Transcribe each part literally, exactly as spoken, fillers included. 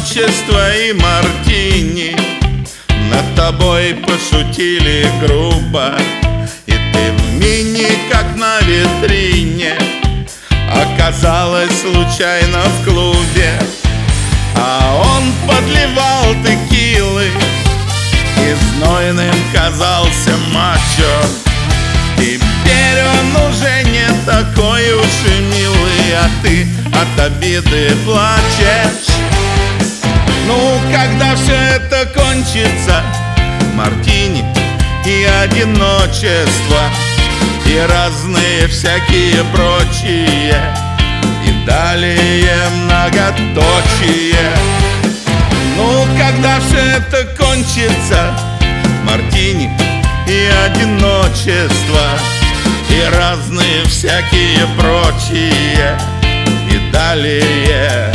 одиночество и мартини. Над тобой пошутили грубо, и ты в мини, как на витрине, оказалась случайно в клубе. А он подливал текилы, и знойным казался мачо. Теперь он уже не такой уж и милый, а ты от обиды плачешь. Ну, когда все это кончится, мартини и одиночество, и разные всякие прочие, и далее многоточие. Ну, когда все это кончится, мартини и одиночество, и разные всякие прочие, и далее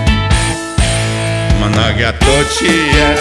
многоточие.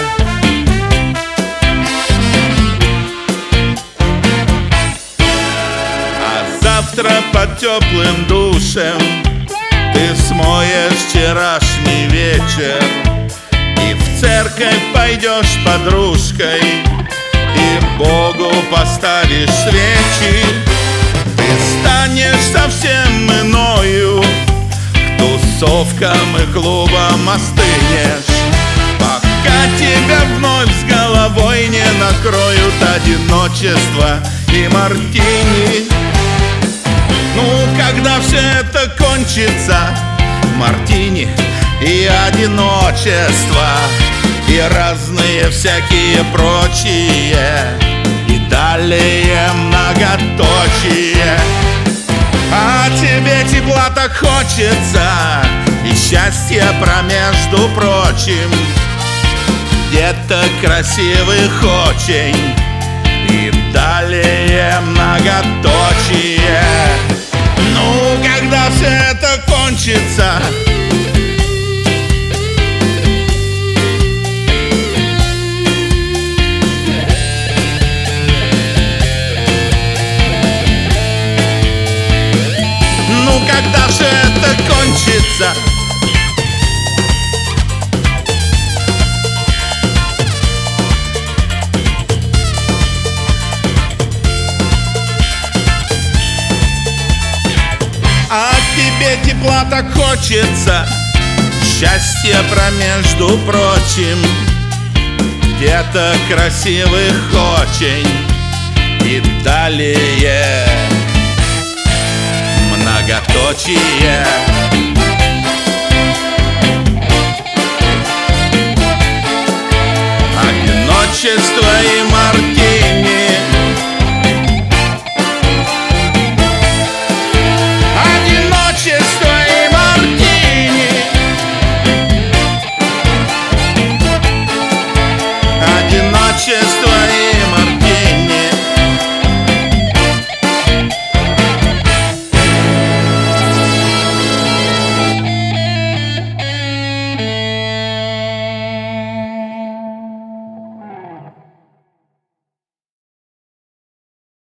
А завтра под теплым душем ты смоешь вчерашний вечер, и в церковь пойдешь подружкой, и Богу поставишь свечи. Ты станешь совсем иною, к тусовкам и клубам остынешь, пока тебя вновь с головой не накроют одиночество и мартини. Ну, когда все это кончится, мартини и одиночество, и разные всякие прочие, и далее многоточие. А тебе тепла так хочется, и счастья промежду прочим, где-то красивых очень, и далее многоточие. Ну, когда все это кончится, ну, когда все это кончится, а тебе тепла так хочется, счастья промежду прочим, где-то красивых очень, и далее многоточие.